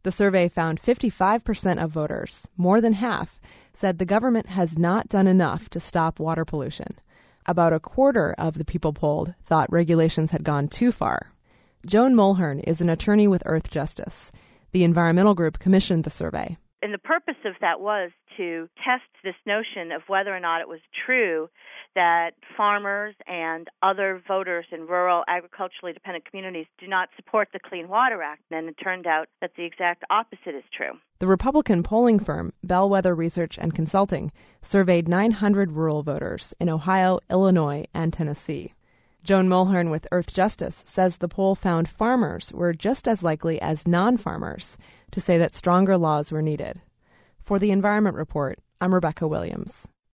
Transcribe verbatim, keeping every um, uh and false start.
The survey found fifty-five percent of voters, more than half, said the government has not done enough to stop water pollution. About a quarter of the people polled thought regulations had gone too far. Joan Mulhern is an attorney with Earth Justice. The environmental group commissioned the survey. And the purpose of that was to test this notion of whether or not it was true that farmers and other voters in rural, agriculturally dependent communities do not support the Clean Water Act. And it turned out that the exact opposite is true. The Republican polling firm Bellwether Research and Consulting surveyed nine hundred rural voters in Ohio, Illinois, and Tennessee. Joan Mulhern with Earth Justice says the poll found farmers were just as likely as non-farmers to say that stronger laws were needed. For the Environment Report, I'm Rebecca Williams.